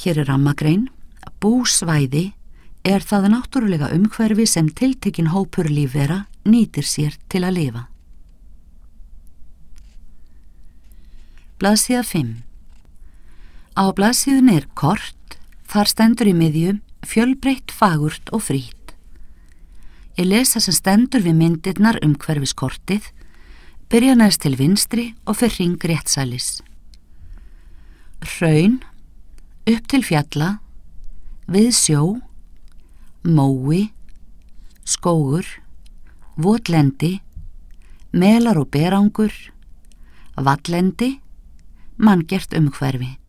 Hér rammagrein, búsvæði er það náttúrulega umhverfi sem tiltekinn hópur lífvera nýtir sér til að lifa. Blaðsíða 5. Á blaðsíðunni er kort, þar stendur í miðju fjölbreytt, fagurt og frítt. Ég lesa sem stendur við myndirnar umhverfis kortið, byrja neðst til vinstri og fer hring réttsælis. Hraun, upp til fjalla, við sjó, mói, skógur, votlendi, melar og berangur, vallendi, manngert umhverfi.